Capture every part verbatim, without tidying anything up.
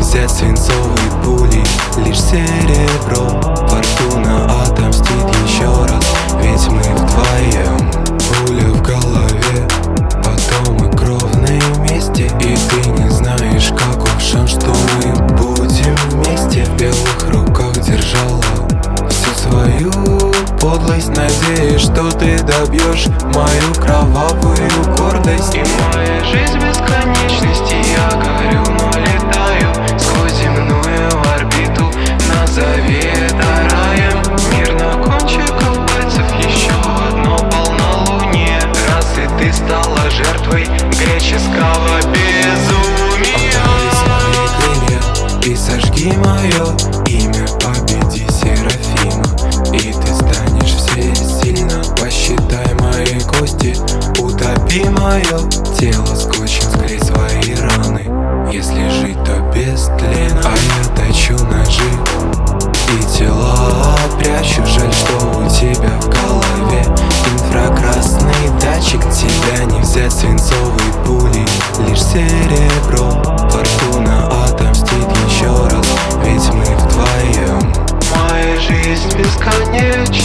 взять свинцовые пули, лишь серебро. Фортуна отомстит еще раз, ведь мы вдвоем. Пуля в голове, потом мы кровные вместе. И ты не знаешь, каков шанс, что мы будем вместе. В белых руках держала всю свою подлость, надеюсь, что ты добьешь мою кровавую гордость. И моя жизнь бесконечности, я горю, но летаю сквозь земную орбиту. Назови это раем. Мир на кончиках пальцев, еще одно полнолуние. Раз и ты стала жертвой греческого безумия. Отдай свои крылья и сожги мое имя, победи Серафима, и ты станешь всесильна. Посчитай мои кости, утопи мое тело скотчем, склей свои раны. Если жить, то без тлена. А я точу ножи и тела прячу. Жаль, что у тебя в голове инфракрасный датчик. Тебя не взять свинцовой пулей, лишь серебро. Фортуна отомстит еще раз, ведь мы вдвоем. Моя жизнь бесконечность,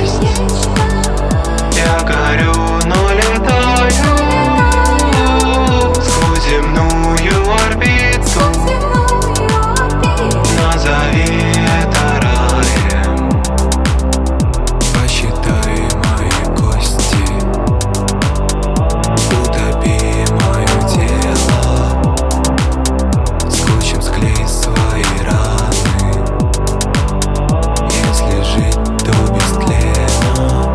я горю, но летаю сквозь земную орбиту. Назови это раем. Посчитай мои кости, утопи мое тело, скотчем склей свои раны. Если жить, то без тлена.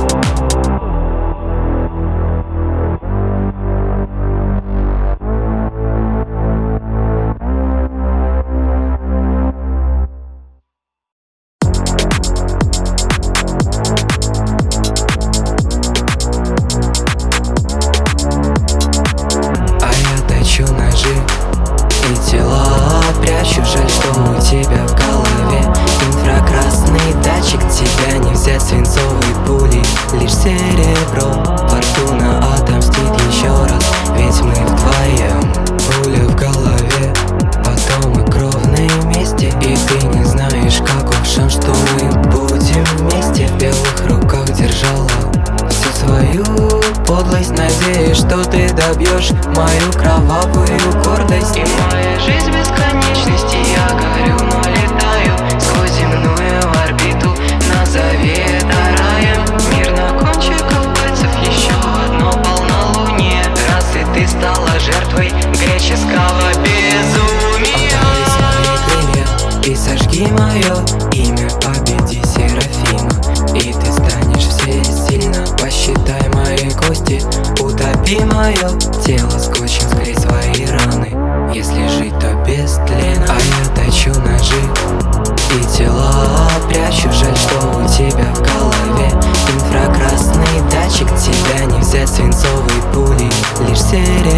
А я точу ножи и тела прячу. Жаль, что у тебя в голове инфракрасный датчик. Тебя не взять свинцовой пулей, лишь серебро. Фортуна отомстит еще раз, ведь мы вдвоем. Пуля в голове, потом мы кровные вместе. И ты не знаешь, каков шанс, что мы будем вместе. В белых руках держала всю свою подлость, надеюсь, что ты добьешь мою кровавую гордость. И моя жизнь бесконечности, я горю, но летаю сквозь земную орбиту. Назови это раем. Мир на кончиках пальцев, еще одно полнолуние. Раз и ты стала жертвой греческого безумия. Отдай свои крылья и сожги мое имя, победи Серафима, и ты станешь всесильна. Посчитай мои кости, утопи мое тело скотчем, склей свои раны. Если жить, то без тлена. А я точу ножи и тела прячу. Жаль, что у тебя в голове инфракрасный датчик. Тебя не взять свинцовой пулей, лишь серебро.